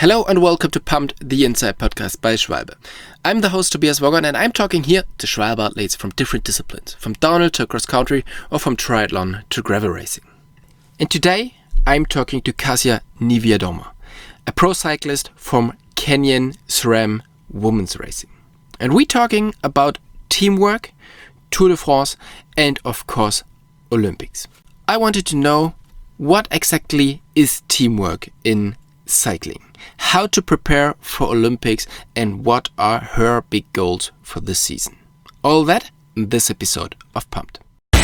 Hello and welcome to Pumped, the Inside Podcast by Schwalbe. I'm the host Tobias Wogon and I'm talking here to Schwalbe athletes from different disciplines, from downhill to cross country or from triathlon to gravel racing. And today I'm talking to Kasia Niewiadoma, a pro cyclist from Canyon SRAM Women's Racing. And we're talking about teamwork, Tour de France and of course Olympics. I wanted to know what exactly is teamwork in cycling, how to prepare for Olympics, and what are her big goals for this season. All that in this episode of Pumped.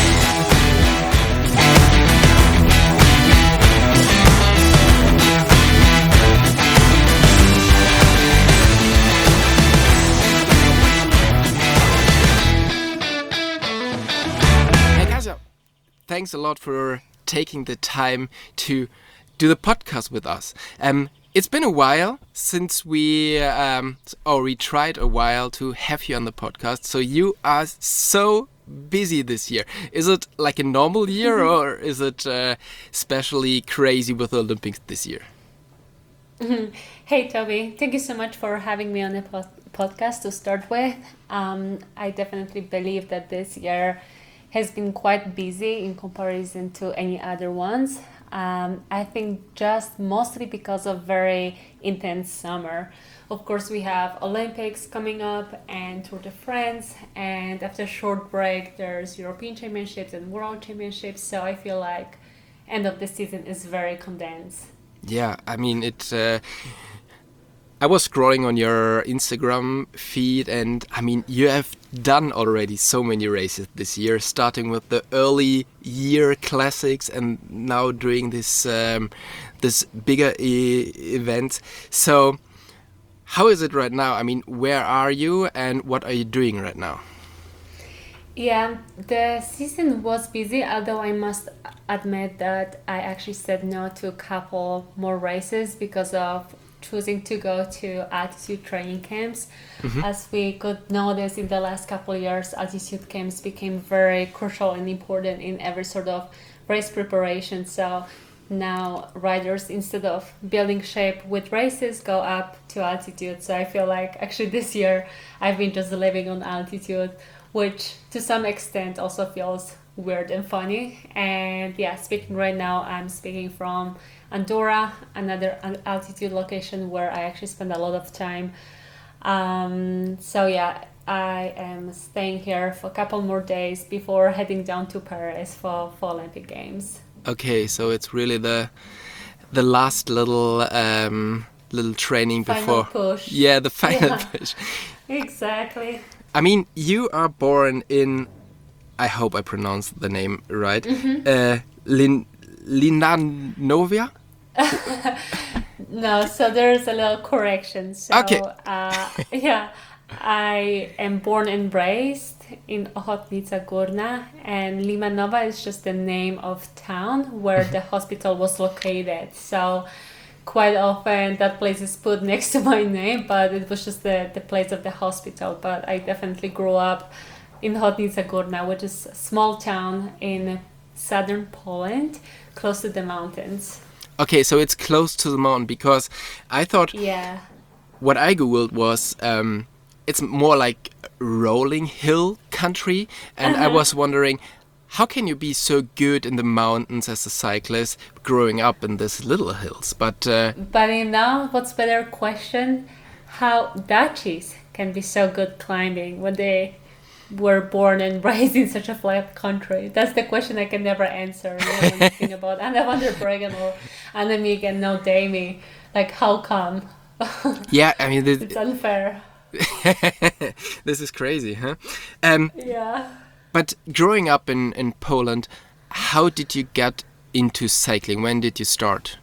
Hey Kasia, thanks a lot for taking the time to do the podcast with us. It's been a while since we tried a while to have you on the podcast. So you are so busy this year. Is it like a normal year or is it especially crazy with the Olympics this year? Hey Toby, thank you so much for having me on the podcast to start with. I definitely believe that this year has been quite busy in comparison to any other ones. I think just mostly because of very intense summer. Of course, we have Olympics coming up and Tour de France, and after a short break, there's European Championships and World Championships. So I feel like end of the season is very condensed. Yeah, I mean, I was scrolling on your Instagram feed and I mean, you have done already so many races this year, starting with the early year classics and now doing this bigger event. So how is it right now? I mean, where are you and what are you doing right now? Yeah, the season was busy, although I must admit that I actually said no to a couple more races because of choosing to go to altitude training camps. As we could notice in the last couple of years, altitude camps became very crucial and important in every sort of race preparation. So now riders, instead of building shape with races, go up to altitude. So I feel like actually this year I've been just living on altitude, which to some extent also feels weird and funny. And yeah, speaking right now, I'm speaking from Andorra, another altitude location where I actually spend a lot of time. So yeah, I am staying here for a couple more days before heading down to Paris for Olympic Games. Okay, so it's really the last little training Final before push. Yeah, the final Yeah. push. Exactly. I mean, you are born in, I hope I pronounced the name right, Linanovia? No, so there's a little correction. So, Okay. Yeah, I am born and raised in Ochotnica Górna, and Limanova is just the name of town where the hospital was located. So quite often that place is put next to my name, but it was just the place of the hospital. But I definitely grew up in Ochotnica Górna, which is a small town in southern Poland, close to the mountains. Okay, so it's close to the mountain because I thought Yeah. what I googled was it's more like rolling hill country, and I was wondering how can you be so good in the mountains as a cyclist growing up in these little hills? But But you know, what's better question? How Dutchies can be so good climbing when they were born and raised in such a flat country? That's the question I can never answer. You know, when you think about Anna van der Breggen or Annemiek and No Dami, like how come? yeah, I mean It's unfair. this is crazy, huh? Yeah. But growing up in Poland, how did you get into cycling? When did you start?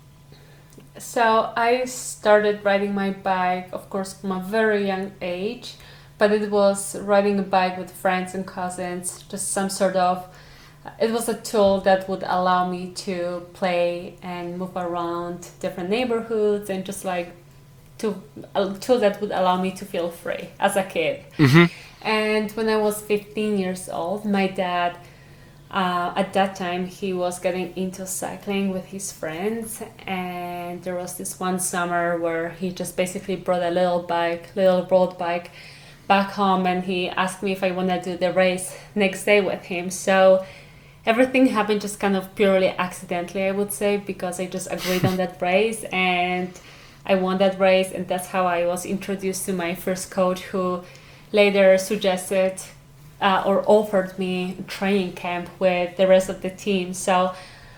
So I started riding my bike, of course, from a very young age, but it was riding a bike with friends and cousins, just some sort of, it was a tool that would allow me to play and move around different neighborhoods and just like a tool that would allow me to feel free as a kid. And when I was 15 years old, my dad At that time, he was getting into cycling with his friends, and there was this one summer where he just basically brought a little road bike, back home, and he asked me if I want to do the race next day with him. So everything happened just kind of purely accidentally, I would say, because I just agreed on that race and I won that race, and that's how I was introduced to my first coach, who later suggested or offered me training camp with the rest of the team. So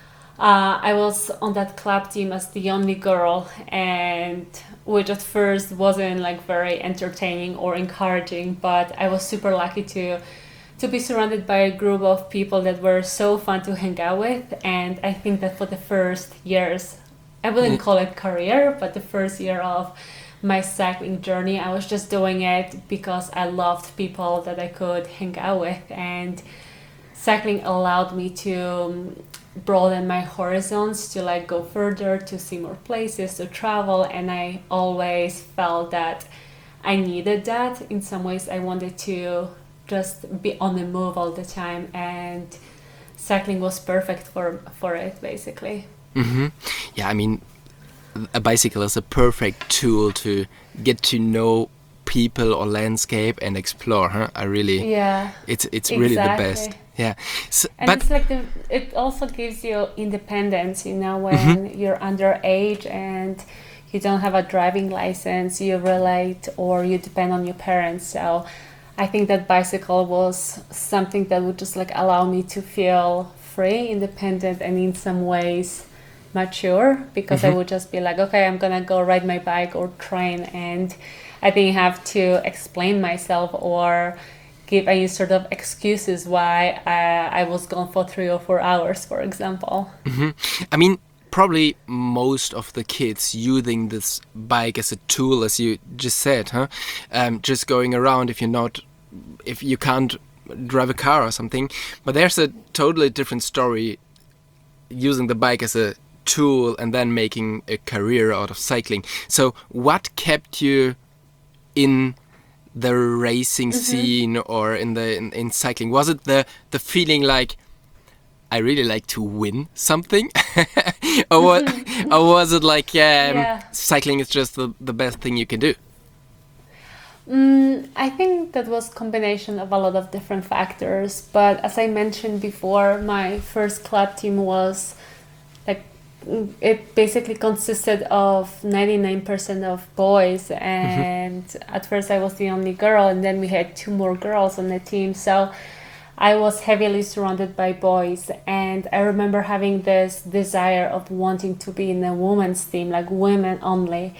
I was on that club team as the only girl, and which at first wasn't like very entertaining or encouraging, but I was super lucky to be surrounded by a group of people that were so fun to hang out with. And I think that for the first years, I wouldn't call it career, but the first year of my cycling journey, I was just doing it because I loved people that I could hang out with, and cycling allowed me to broaden my horizons, to like go further, to see more places, to travel. And I always felt that I needed that. In some ways, I wanted to just be on the move all the time, and cycling was perfect for it, basically. Yeah, I mean, a bicycle is a perfect tool to get to know people or landscape and explore, huh? I really, Yeah, it's really the best. exactly. Yeah. So, And but it's like it also gives you independence, when you're underage and you don't have a driving license, you relate or you depend on your parents. So I think that bicycle was something that would just like allow me to feel free, independent, and in some ways mature, because I would just be like, okay, I'm gonna go ride my bike or train, and I didn't have to explain myself or give any sort of excuses why I was gone for 3 or 4 hours, for example. I mean, probably most of the kids using this bike as a tool, as you just said, huh? Just going around if you can't drive a car or something. But there's a totally different story using the bike as a tool and then making a career out of cycling. So what kept you in the racing scene or in cycling? Was it the feeling like I really like to win something, or what, or was it like Yeah. cycling is just the best thing you can do? I think that was combination of a lot of different factors, but as I mentioned before, my first club team was like, it basically consisted of 99% of boys, and at first I was the only girl, and then we had 2 more girls on the team. So I was heavily surrounded by boys, and I remember having this desire of wanting to be in a women's team, like women only.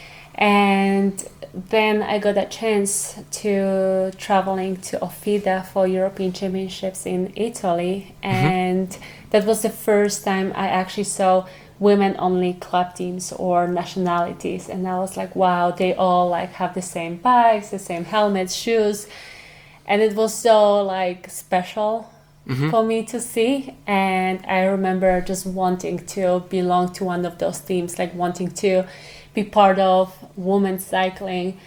And then I got a chance to traveling to Ofida for European Championships in Italy, and that was the first time I actually saw women only club teams or nationalities, and I was like, wow, they all like have the same bikes, the same helmets, shoes, and it was so like special for me to see. And I remember just wanting to belong to one of those teams, like wanting to be part of women's cycling.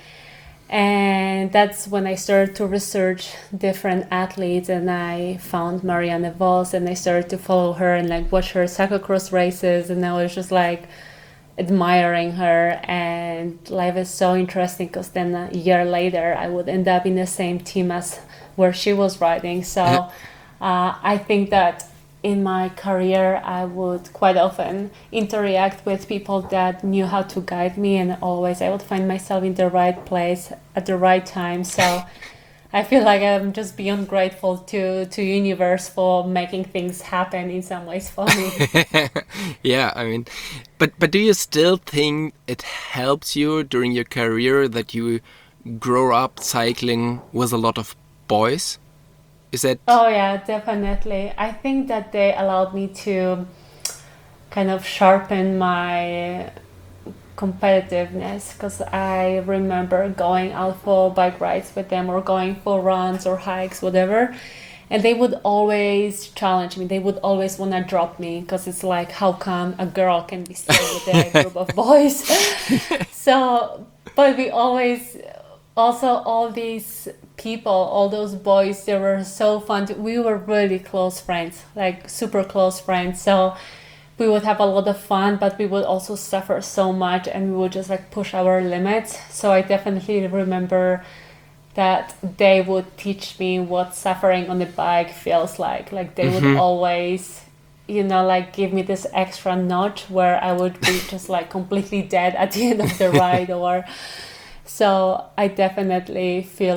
And that's when I started to research different athletes, and I found Marianne Vos, and I started to follow her and like watch her cyclocross races, and I was just like admiring her. And life is so interesting because then a year later I would end up in the same team as where she was riding. So I think that in my career I would quite often interact with people that knew how to guide me, and always I would find myself in the right place at the right time. So I feel like I'm just beyond grateful to universe for making things happen in some ways for me. Yeah, I mean, but do you still think it helps you during your career that you grow up cycling with a lot of boys? Is that Oh yeah, definitely. I think that they allowed me to kind of sharpen my competitiveness, because I remember going out for bike rides with them or going for runs or hikes, whatever. And they would always challenge me. They would always want to drop me, because it's like, how come a girl can be still with a group of boys? So, but we always also all these people, all those boys, they were so fun. We were really close friends, like super close friends. So we would have a lot of fun, but we would also suffer so much, and we would just like push our limits. So I definitely remember that they would teach me what suffering on the bike feels like. Like they would always, like give me this extra notch where I would be just like completely dead at the end of the ride. Or so I definitely feel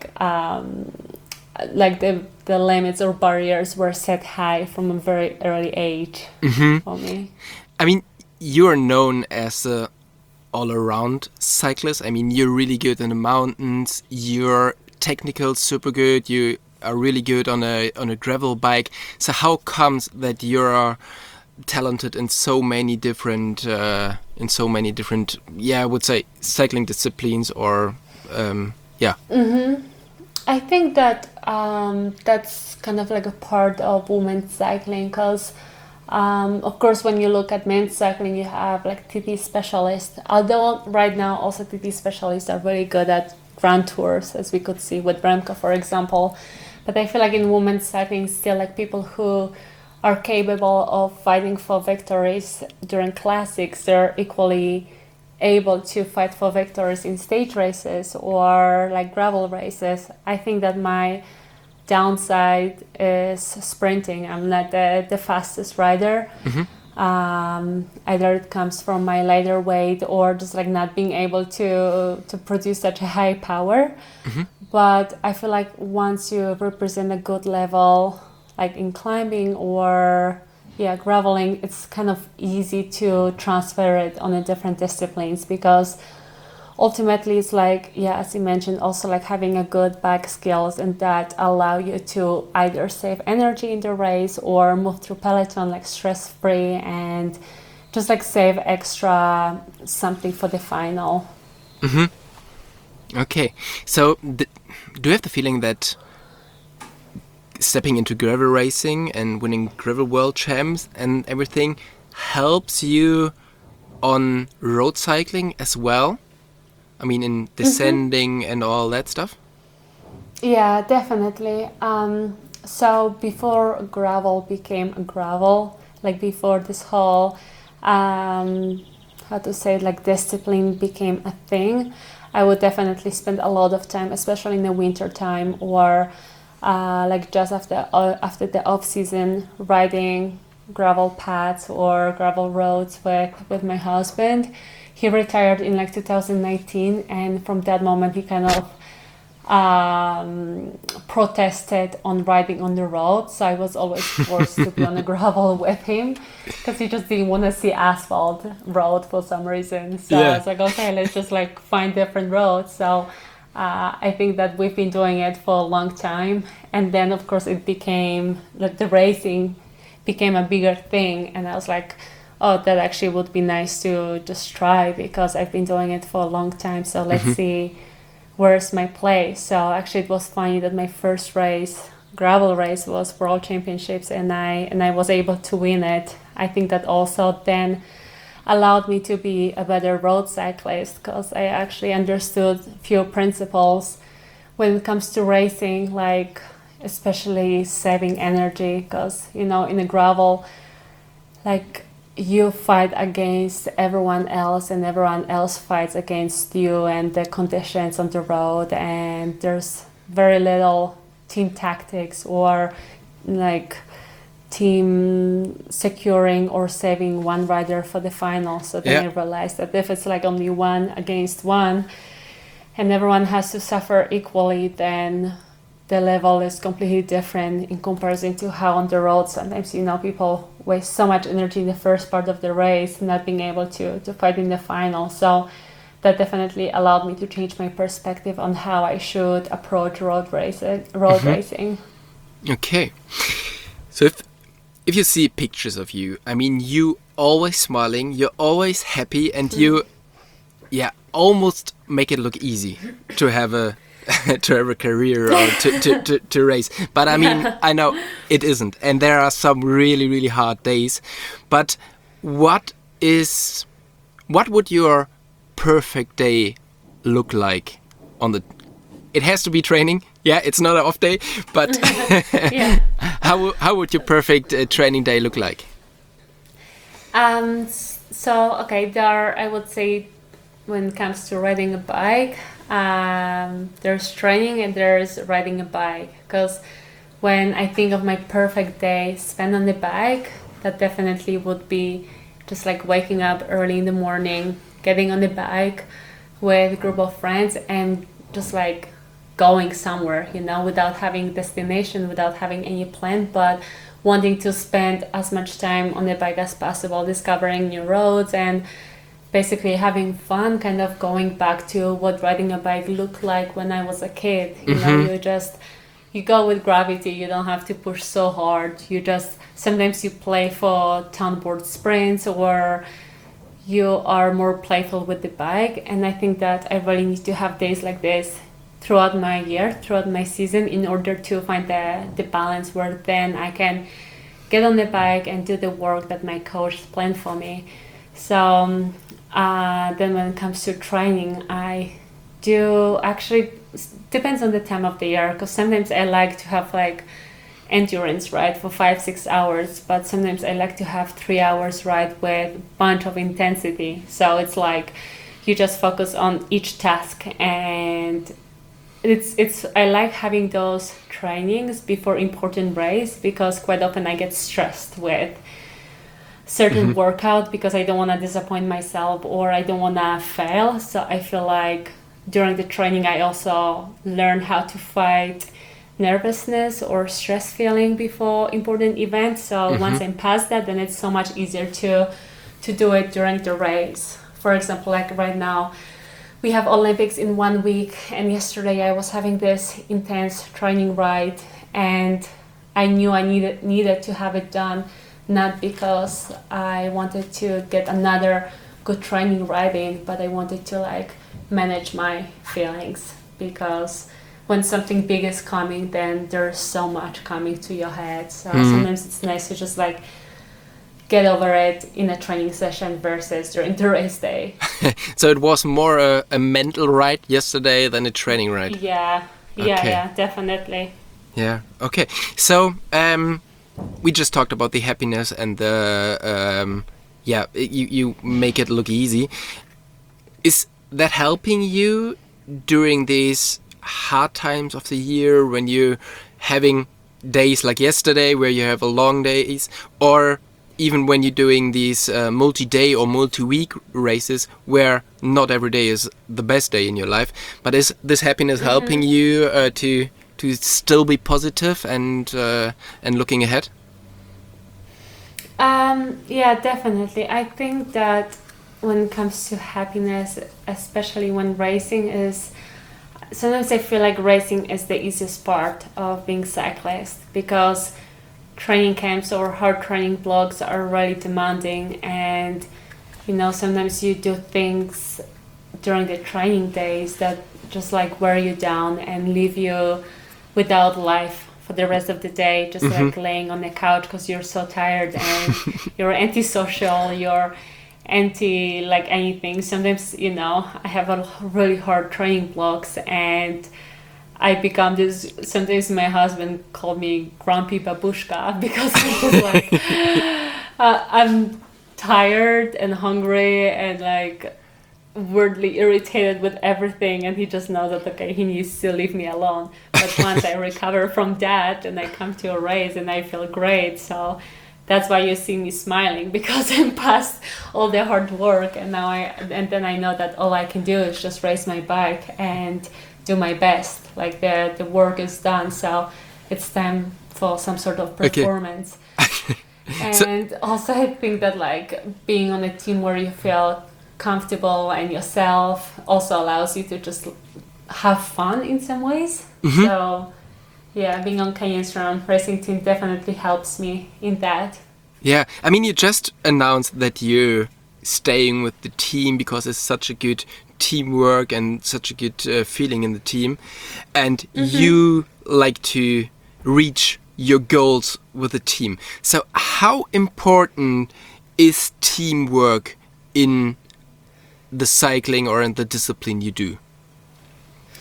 like the limits or barriers were set high from a very early age for me. I mean, you're known as a all-around cyclist. I mean, you're really good in the mountains. You're technical, super good. You are really good on a gravel bike. So how comes that you're talented in so many different, I would say cycling disciplines or, yeah. I think that that's kind of like a part of women's cycling because, of course, when you look at men's cycling, you have like TT specialists. Although right now also TT specialists are very good at grand tours, as we could see with Remco, for example. But I feel like in women's cycling, still like people who are capable of fighting for victories during classics, they're equally able to fight for victories in stage races or like gravel races. I think that my downside is sprinting. I'm not the fastest rider. Either it comes from my lighter weight or just like not being able to produce such a high power. But I feel like once you represent a good level, like in climbing or graveling, it's kind of easy to transfer it on the different disciplines because ultimately it's like, as you mentioned, also like having a good bike skills and that allow you to either save energy in the race or move through peloton like stress-free and just like save extra something for the final. Okay, so do you have the feeling that stepping into gravel racing and winning gravel world champs and everything helps you on road cycling as well? I mean, in descending and all that stuff? Yeah, definitely. So before gravel became a gravel, like before this whole, discipline became a thing, I would definitely spend a lot of time, especially in the winter time or like just after the off season, riding gravel paths or gravel roads with my husband. He retired in like 2019, and from that moment he kind of protested on riding on the road. So I was always forced to be on the gravel with him because he just didn't want to see asphalt road for some reason. So I was like, okay, let's just like find different roads. So I think that we've been doing it for a long time, and then of course it became like the racing became a bigger thing, and I was like, oh, that actually would be nice to just try because I've been doing it for a long time. So let's see where's my place. So actually it was funny that my first gravel race was World Championships, and I was able to win it. I think that also then allowed me to be a better road cyclist because I actually understood a few principles when it comes to racing, like especially saving energy because, in a gravel, like you fight against everyone else and everyone else fights against you and the conditions on the road, and there's very little team tactics or like team securing or saving one rider for the final. So then I realized that if it's like only one against one and everyone has to suffer equally, then the level is completely different in comparison to how on the road sometimes people waste so much energy in the first part of the race not being able to fight in the final. So that definitely allowed me to change my perspective on how I should approach road racing. Okay, so if you see pictures of you, I mean, you always smiling, you're always happy, and you, almost make it look easy to have a career or to race. But I mean, I know it isn't, and there are some really, really hard days. But what would your perfect day look like on the. It has to be training. Yeah, it's not an off day. But Yeah. how would your perfect training day look like? So okay, I would say when it comes to riding a bike, there's training and there's riding a bike. Because when I think of my perfect day spent on the bike, that definitely would be just like waking up early in the morning, getting on the bike with a group of friends and just like going somewhere, without having destination, without having any plan, but wanting to spend as much time on the bike as possible, discovering new roads and basically having fun, kind of going back to what riding a bike looked like when I was a kid. You go with gravity, you don't have to push so hard. Sometimes you play for townboard sprints, or you are more playful with the bike. And I think that I really need to have days like this throughout my year, throughout my season, in order to find the balance where then I can get on the bike and do the work that my coach planned for me. So then when it comes to training, I do actually, depends on the time of the year, because sometimes I like to have like endurance ride for 5-6 hours, but sometimes I like to have 3 hours ride with a bunch of intensity. So it's like you just focus on each task, and it's I like having those trainings before important race, because quite often I get stressed with certain workout because I don't want to disappoint myself or I don't want to fail. So I feel like during the training I also learn how to fight nervousness or stress feeling before important events. So once I'm past that, then it's so much easier to do it during the race. For example, like right now we have Olympics in 1 week, and yesterday I was having this intense training ride, and I knew I needed to have it done, not because I wanted to get another good training riding, but I wanted to like manage my feelings, because when something big is coming, then there's so much coming to your head. So sometimes it's nice to just like get over it in a training session versus during the race day. So it was more a mental ride yesterday than a training ride. Yeah, definitely. Yeah. Okay. So we just talked about the happiness and the you make it look easy. Is that helping you during these hard times of the year, when you're having days like yesterday where you have a long days, or even when you're doing these multi-day or multi-week races where not every day is the best day in your life? But is this happiness helping you to still be positive and looking ahead? Yeah, definitely. I think that when it comes to happiness, especially when racing is, sometimes I feel like racing is the easiest part of being cyclist, because training camps or hard training blocks are really demanding, and sometimes you do things during the training days that just like wear you down and leave you without life for the rest of the day, just like laying on the couch because you're so tired and you're antisocial, you're anti like anything. Sometimes I have a really hard training blocks, and I become this. Sometimes my husband called me grumpy babushka, because I'm just like I'm tired and hungry and like weirdly irritated with everything, and he just knows that okay, he needs to leave me alone. But once I recover from that and I come to a race and I feel great, so that's why you see me smiling, because I'm past all the hard work, and then I know that all I can do is just race my bike and do my best. Like the work is done, so it's time for some sort of performance. Okay. And also I think that like being on a team where you feel comfortable and yourself also allows you to just have fun in some ways. So yeah, being on Canyon SRAM racing team definitely helps me in that. Yeah, I mean, you just announced that you're staying with the team because it's such a good teamwork and such a good feeling in the team, and you like to reach your goals with the team. So how important is teamwork in the cycling or in the discipline you do?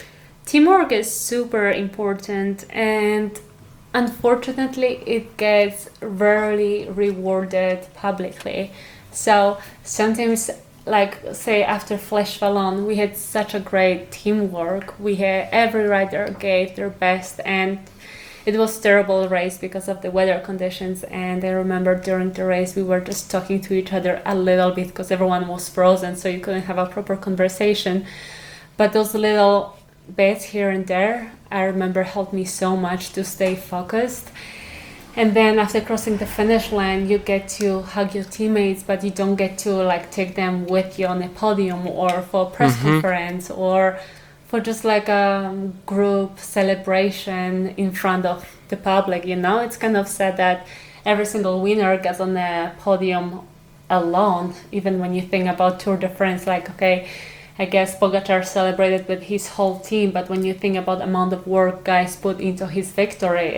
Teamwork is super important, and unfortunately, it gets rarely rewarded publicly. So sometimes, like say after Flash Wallon, we had such a great teamwork. We had every rider gave their best, and it was terrible race because of the weather conditions. And I remember during the race we were just talking to each other a little bit because everyone was frozen, so you couldn't have a proper conversation. But those little bits here and there, I remember, helped me so much to stay focused. And then after crossing the finish line, you get to hug your teammates, but you don't get to like take them with you on a podium or for a press conference or for just like a group celebration in front of the public. It's kind of sad that every single winner gets on the podium alone. Even when you think about Tour de France, like, okay, I guess Pogacar celebrated with his whole team, but when you think about the amount of work guys put into his victory,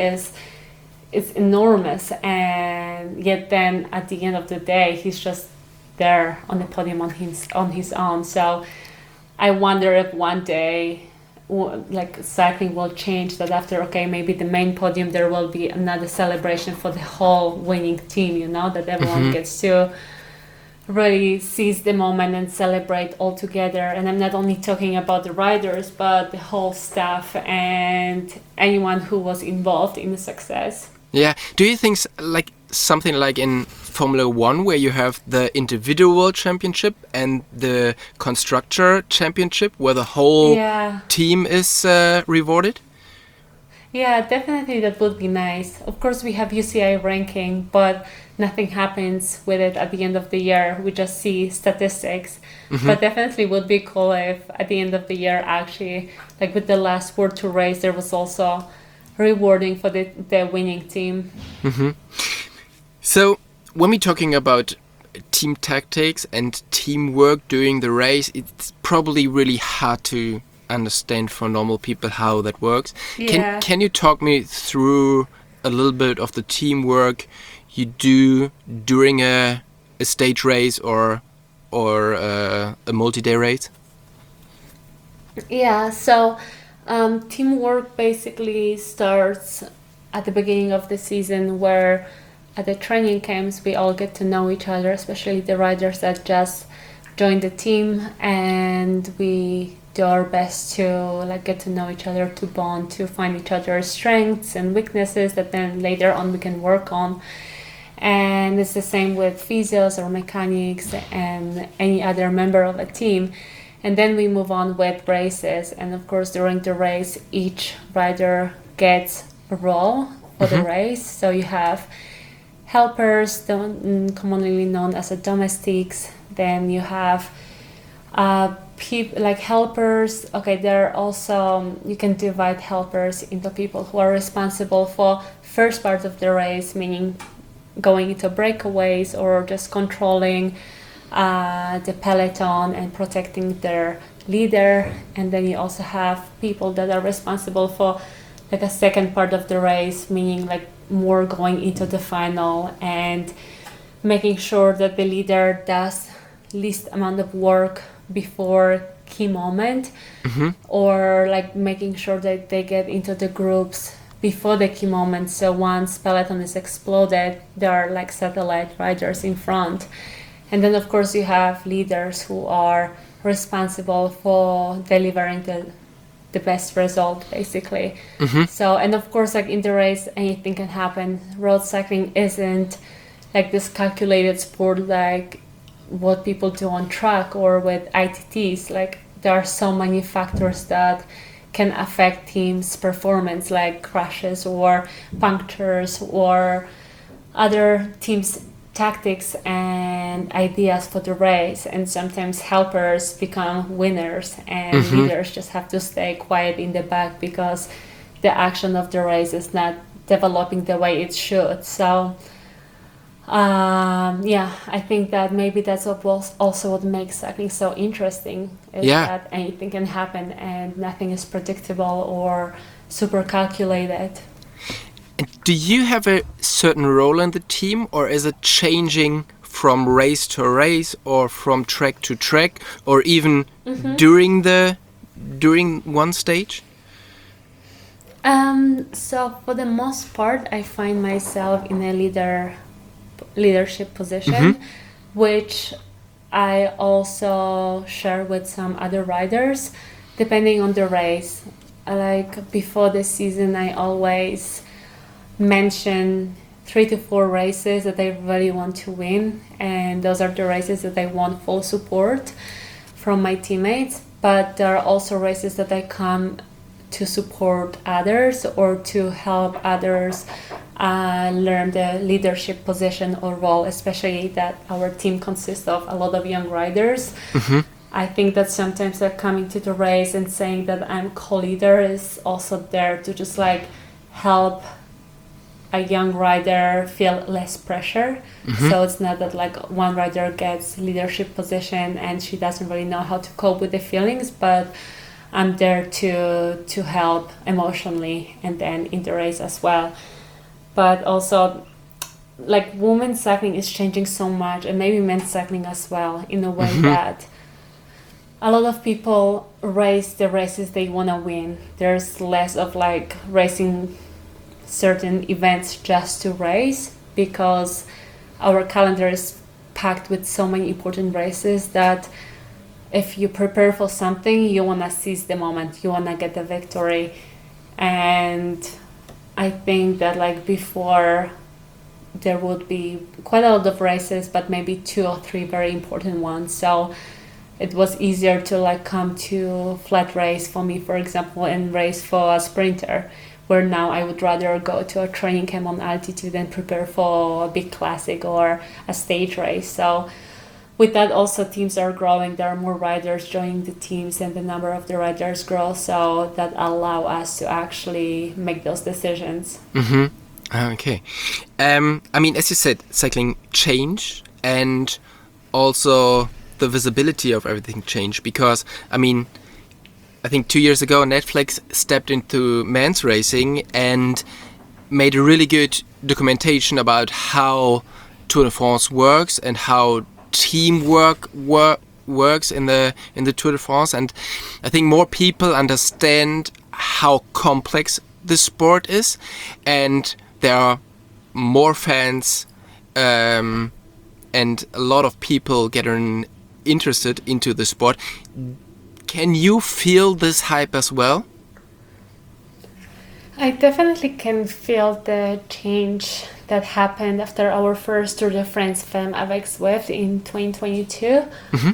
it's enormous. And yet then at the end of the day, he's just there on the podium on his own. So I wonder if one day like cycling will change, that after, okay, maybe the main podium, there will be another celebration for the whole winning team, that everyone gets to really seize the moment and celebrate all together. And I'm not only talking about the riders, but the whole staff and anyone who was involved in the success. Yeah. Do you think like something like in Formula One, where you have the individual championship and the constructor championship, where the whole team is rewarded? Yeah, definitely that would be nice. Of course, we have UCI ranking, but nothing happens with it at the end of the year. We just see statistics. But definitely would be cool if at the end of the year, actually, like with the last World Tour race, there was also rewarding for the winning team. So when we're talking about team tactics and teamwork during the race, it's probably really hard to understand for normal people how that works. Yeah. Can you talk me through a little bit of the teamwork you do during a stage race or a multi-day race? Yeah, so teamwork basically starts at the beginning of the season, where at the training camps we all get to know each other, especially the riders that just joined the team, and we do our best to like get to know each other, to bond, to find each other's strengths and weaknesses that then later on we can work on. And it's the same with physios or mechanics and any other member of a team. And then we move on with races, and of course during the race each rider gets a role for the race. So you have helpers, commonly known as domestics. Then you have people like helpers. Okay, there are also, you can divide helpers into people who are responsible for first part of the race, meaning going into breakaways or just controlling the peloton and protecting their leader. And then you also have people that are responsible for like a second part of the race, meaning like more going into the final and making sure that the leader does least amount of work before key moment, or like making sure that they get into the groups before the key moment. So once peloton is exploded, there are like satellite riders in front. And then of course you have leaders who are responsible for delivering the best result, basically. So, and of course, like in the race, anything can happen. Road cycling isn't like this calculated sport like what people do on track or with ITTs. Like there are so many factors that can affect teams' performance, like crashes or punctures or other teams' tactics and ideas for the race. And sometimes helpers become winners, and leaders just have to stay quiet in the back because the action of the race is not developing the way it should. So I think that maybe that's also what makes cycling so interesting, is that anything can happen and nothing is predictable or super calculated. And do you have a certain role in the team, or is it changing from race to race or from track to track, or even during one stage? So for the most part, I find myself in a leadership position, which I also share with some other riders, depending on the race. Like before the season, I always mention 3 to 4 races that I really want to win, and those are the races that I want full support from my teammates. But there are also races that I come to support others or to help others learn the leadership position or role, especially that our team consists of a lot of young riders. I think that sometimes like coming to the race and saying that I'm co-leader is also there to just like help a young rider feel less pressure. So it's not that like one rider gets leadership position and she doesn't really know how to cope with the feelings, but I'm there to help emotionally and then in the race as well. But also like women's cycling is changing so much, and maybe men's cycling as well, in a way that a lot of people race the races they want to win. There's less of like racing certain events just to race, because our calendar is packed with so many important races that if you prepare for something, you want to seize the moment, you want to get the victory. And I think that like before there would be quite a lot of races, but maybe 2 or 3 very important ones. So it was easier to like come to flat race for me, for example, and race for a sprinter, where now I would rather go to a training camp on altitude and prepare for a big classic or a stage race. So with that also teams are growing, there are more riders joining the teams and the number of the riders grows, so that allow us to actually make those decisions. Okay. I mean, as you said, cycling changed, and also the visibility of everything changed, because, I mean, I think 2 years ago Netflix stepped into men's racing and made a really good documentation about how Tour de France works and how teamwork works in the Tour de France. And I think more people understand how complex the sport is, and there are more fans and a lot of people getting interested into the sport. Can you feel this hype as well? I definitely can feel the change that happened after our first Tour de France Femme avec Zwift in 2022.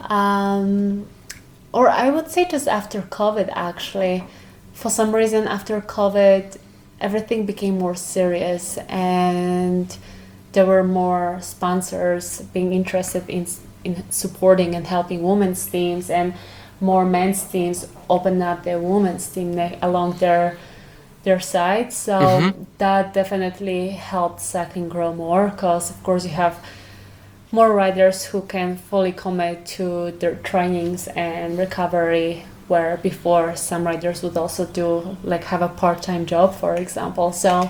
Or I would say just after COVID, actually. For some reason, after COVID, everything became more serious, and there were more sponsors being interested in supporting and helping women's teams, and more men's teams open up their women's team along their side. So that definitely helped cycling grow more, because of course you have more riders who can fully commit to their trainings and recovery, where before some riders would also do like have a part-time job, for example. So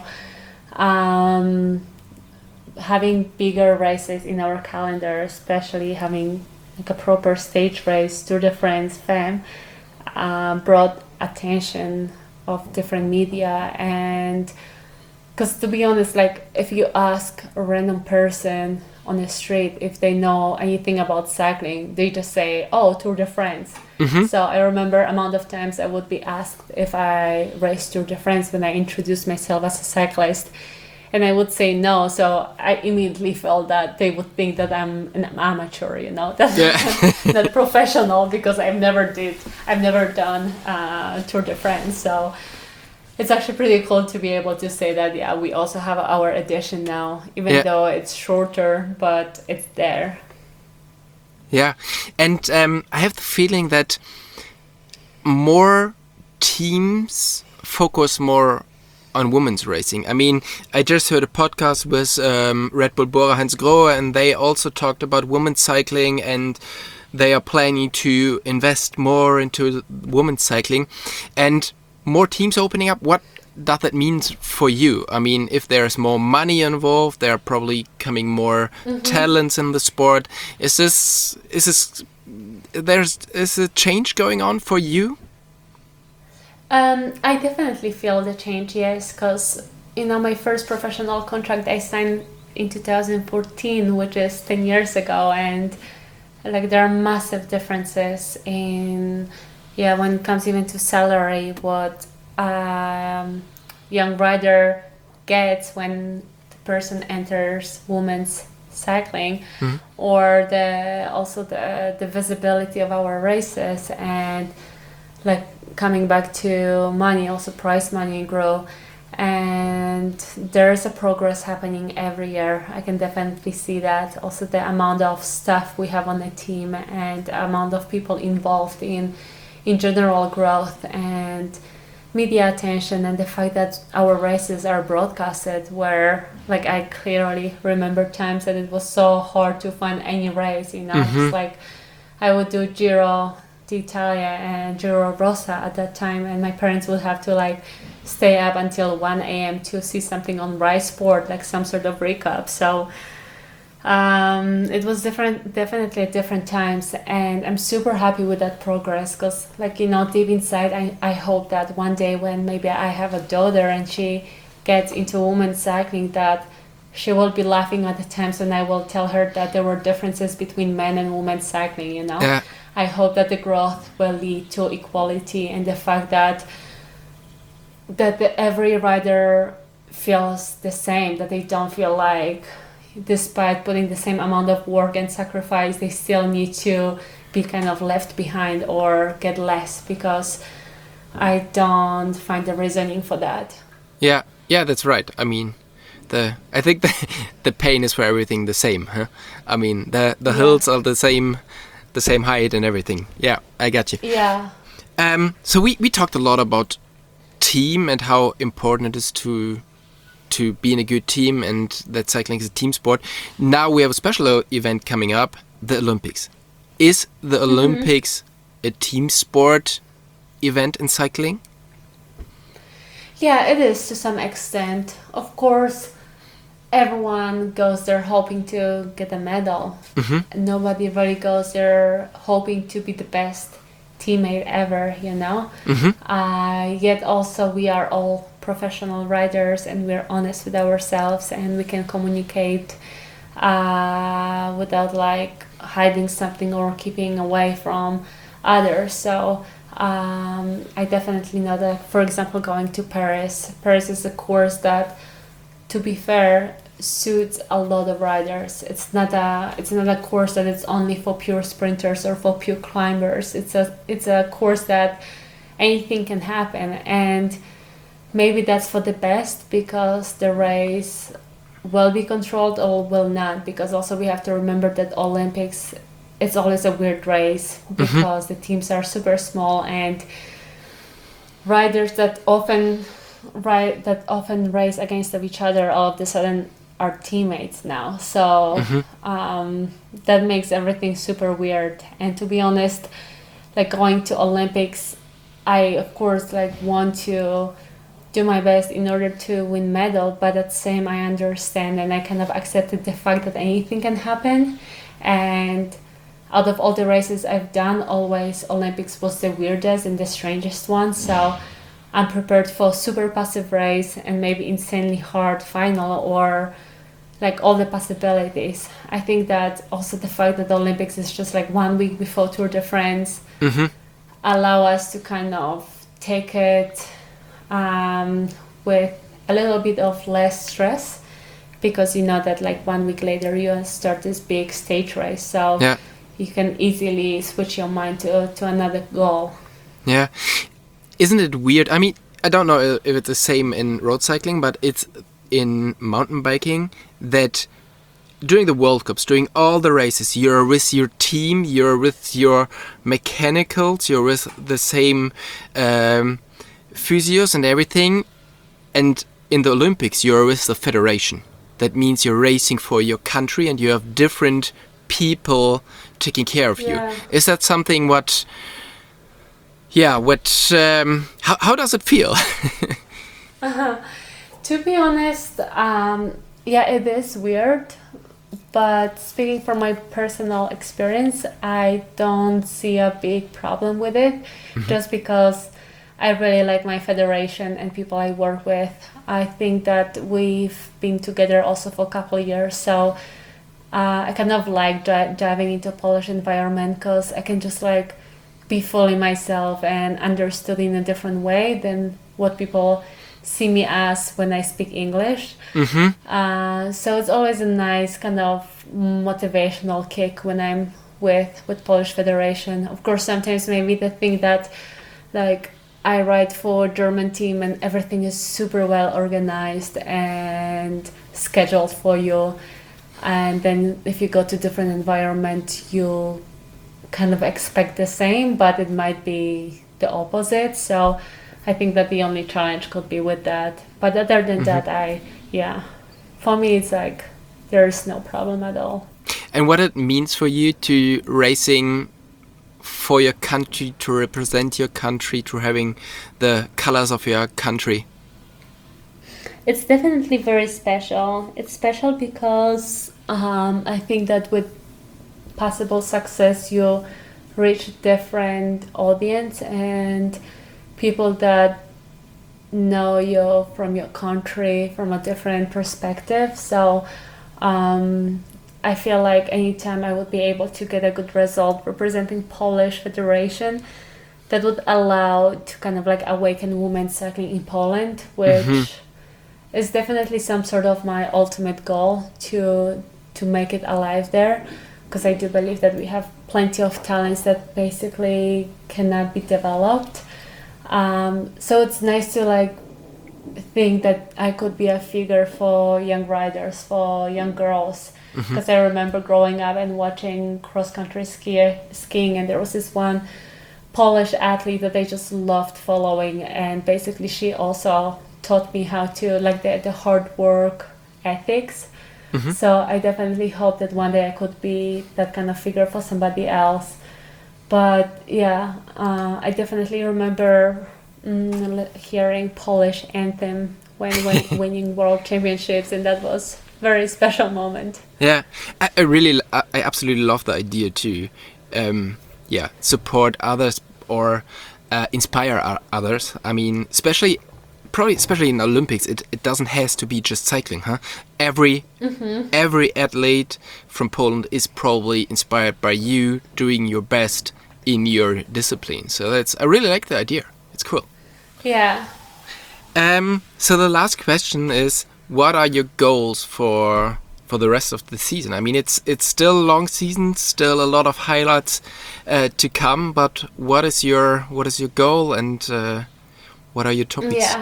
having bigger races in our calendar, especially having like a proper stage race, Tour de France Femme, brought attention of different media. And because to be honest, like if you ask a random person on the street if they know anything about cycling, they just say, oh, Tour de France. So I remember amount of times I would be asked if I raced Tour de France when I introduced myself as a cyclist, and I would say no. So I immediately felt that they would think that I'm an amateur, you know, that's not professional, because I've never done Tour de France. So it's actually pretty cool to be able to say that, yeah, we also have our edition now, even though it's shorter, but it's there. Yeah, and I have the feeling that more teams focus more on women's racing. I mean, I just heard a podcast with Red Bull Bora Hansgrohe, and they also talked about women's cycling, and they are planning to invest more into women's cycling and more teams opening up. What does that mean for you? I mean, if there's more money involved, there are probably coming more talents in the sport. Is a change going on for you? I definitely feel the change, yes, because my first professional contract I signed in 2014, which is 10 years ago, and like there are massive differences in, yeah, when it comes even to salary, what young rider gets when the person enters women's cycling, or the visibility of our races, and like coming back to money, also prize money grow, and there is a progress happening every year. I can definitely see that. Also the amount of staff we have on the team and the amount of people involved in general growth and media attention, and the fact that our races are broadcasted, where like I clearly remember times that it was so hard to find any race, It's like I would do Giro d'Italia and Giro Rosa at that time, and my parents would have to like stay up until 1 a.m. to see something on Rai Sport, like some sort of recap. So it was definitely at different times, and I'm super happy with that progress, because like deep inside I hope that one day when maybe I have a daughter and she gets into women's cycling, that she will be laughing at the times when I will tell her that there were differences between men and women's cycling, Yeah. I hope that the growth will lead to equality, and the fact that every rider feels the same, that they don't feel like despite putting the same amount of work and sacrifice, they still need to be kind of left behind or get less, because I don't find the reasoning for that. Yeah, that's right. I mean, I think the pain is for everything the same, huh? I mean, the hills are the same height and everything. Yeah, I got you. Yeah. So we talked a lot about team and how important it is to be in a good team, and that cycling is a team sport. Now we have a special event coming up, the Olympics. Is the Olympics a team sport event in cycling? Yeah, it is to some extent. Of course, everyone goes there hoping to get a medal. Nobody really goes there hoping to be the best teammate ever, Yet also we are all professional riders, and we're honest with ourselves, and we can communicate without like hiding something or keeping away from others. So I definitely know that, for example, going to Paris is a course that, to be fair, suits a lot of riders. It's not a course that it's only for pure sprinters or for pure climbers. It's a course that anything can happen, and maybe that's for the best, because the race will be controlled or will not, because also we have to remember that Olympics, it's always a weird race, because the teams are super small, and riders that often race against each other all of a sudden are teammates now. So that makes everything super weird. And to be honest, like going to Olympics, I of course like want to do my best in order to win medal, but at the same I understand and I kind of accepted the fact that anything can happen. And out of all the races I've done, always Olympics was the weirdest and the strangest one. So I'm prepared for super passive race and maybe insanely hard final, or like all the possibilities. I think that also the fact that the Olympics is just like 1 week before Tour de France allow us to kind of take it with a little bit of less stress, because you know that like 1 week later you start this big stage race, so you can easily switch your mind to another goal. Yeah. Isn't it weird? I mean, I don't know if it's the same in road cycling, but it's in mountain biking that during the World Cups, during all the races, you're with your team, you're with your mechanicals, you're with the same physios and everything. And in the Olympics, you're with the federation. That means you're racing for your country and you have different people taking care of you. Is that something what... Yeah, how does it feel? To be honest, it is weird, but speaking from my personal experience, I don't see a big problem with it, just because I really like my federation and people I work with. I think that we've been together also for a couple of years, so I kind of like diving into Polish environment because I can just like be fully myself and understood in a different way than what people see me as when I speak English. So it's always a nice kind of motivational kick when I'm with Polish Federation. Of course, sometimes maybe they think that like I ride for German team and everything is super well organized and scheduled for you. And then if you go to different environment, you kind of expect the same, but it might be the opposite. So I think that the only challenge could be with that. But other than that, for me, it's like there's no problem at all. And what it means for you to racing for your country, to represent your country, to having the colors of your country? It's definitely very special. It's special because I think that with possible success, you reach different audience and people that know you from your country from a different perspective. So I feel like anytime I would be able to get a good result representing Polish Federation, that would allow to kind of like awaken women's cycling in Poland, which is definitely some sort of my ultimate goal to make it alive there, because I do believe that we have plenty of talents that basically cannot be developed. So it's nice to like think that I could be a figure for young riders, for young girls, because I remember growing up and watching cross-country skiing, and there was this one Polish athlete that I just loved following, and basically she also taught me how to like the hard work ethics. So I definitely hope that one day I could be that kind of figure for somebody else. But yeah, I definitely remember hearing Polish anthem when winning world championships, and that was a very special moment. Yeah, I absolutely love the idea to support others or inspire others. I mean, especially in Olympics, it doesn't has to be just cycling, huh? Every athlete from Poland is probably inspired by you doing your best in your discipline. So I really like the idea. It's cool. Yeah. So the last question is, what are your goals for the rest of the season? I mean, it's still a long season, still a lot of highlights to come. But what is your goal, and what are your topics? Yeah.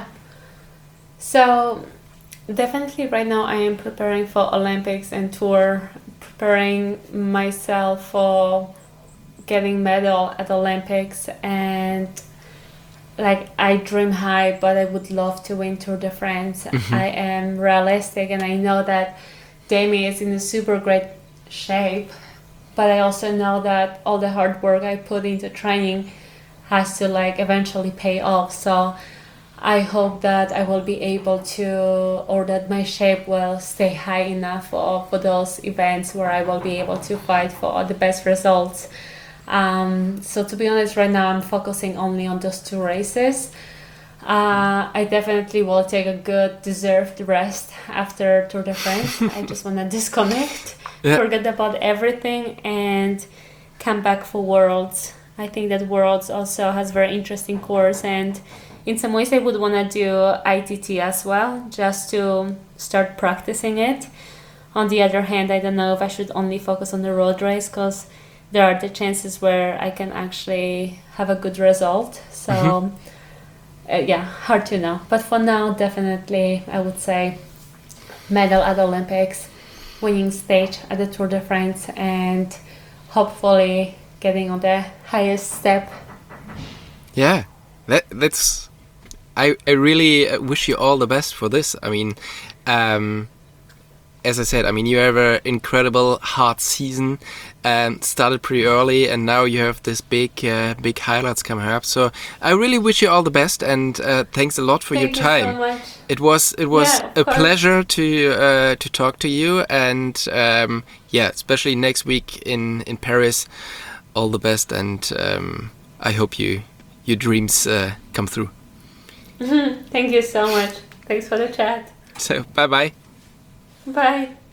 So definitely right now I am preparing for Olympics and Tour, preparing myself for getting medal at Olympics, and like I dream high, but I would love to win Tour de France. I am realistic, and I know that Demi is in a super great shape, but I also know that all the hard work I put into training has to like eventually pay off. So I hope that I will be able to, or that my shape will stay high enough for those events where I will be able to fight for the best results. So to be honest, right now I'm focusing only on those two races. I definitely will take a good deserved rest after Tour de France. I just want to disconnect, forget about everything, and come back for Worlds. I think that Worlds also has very interesting course, and in some ways I would want to do ITT as well, just to start practicing it. On the other hand, I don't know if I should only focus on the road race, because there are the chances where I can actually have a good result. So hard to know. But for now, definitely I would say medal at Olympics, winning stage at the Tour de France, and hopefully getting on the highest step. Yeah, that's. I really wish you all the best for this. I mean, as I said, I mean, you have an incredible hard season, started pretty early, and now you have this big highlights coming up. So I really wish you all the best, and thanks a lot for your time. Thank you so much. It was a pleasure to talk to you, and especially next week in Paris. All the best, and I hope you your dreams come through. Thank you so much. Thanks for the chat. So, bye-bye. Bye.